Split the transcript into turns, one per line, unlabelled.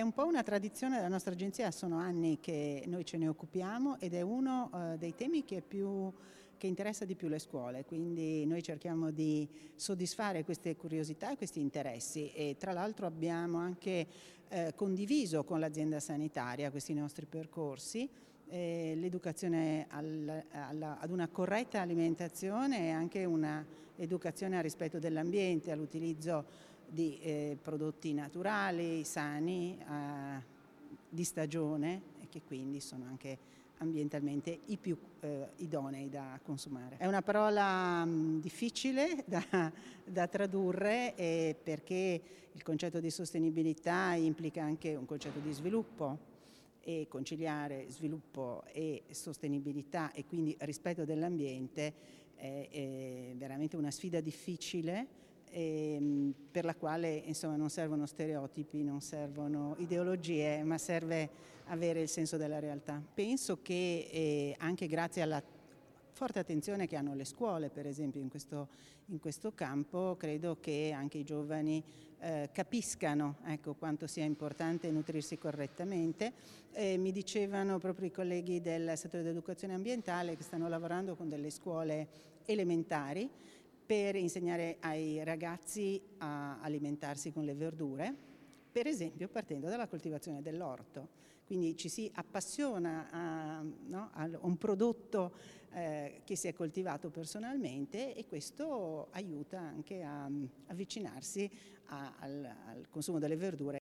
un po' una tradizione della nostra agenzia, sono anni che noi ce ne occupiamo ed è uno dei temi che interessa di più le scuole, quindi noi cerchiamo di soddisfare queste curiosità e questi interessi e tra l'altro abbiamo anche condiviso con l'azienda sanitaria questi nostri percorsi, l'educazione ad una corretta alimentazione e anche una educazione al rispetto dell'ambiente, all'utilizzo di prodotti naturali, sani, di stagione e che quindi sono anche ambientalmente i più idonei da consumare. È una parola difficile da tradurre perché il concetto di sostenibilità implica anche un concetto di sviluppo e conciliare sviluppo e sostenibilità e quindi rispetto dell'ambiente è veramente una sfida difficile per la quale insomma non servono stereotipi, non servono ideologie, ma serve avere il senso della realtà. Penso che anche grazie alla forte attenzione che hanno le scuole, per esempio in questo campo, credo che anche i giovani capiscano quanto sia importante nutrirsi correttamente. Mi dicevano proprio i colleghi del settore dell'educazione ambientale che stanno lavorando con delle scuole elementari per insegnare ai ragazzi a alimentarsi con le verdure, per esempio partendo dalla coltivazione dell'orto. Quindi ci si appassiona a un prodotto che si è coltivato personalmente e questo aiuta anche a avvicinarsi al consumo delle verdure.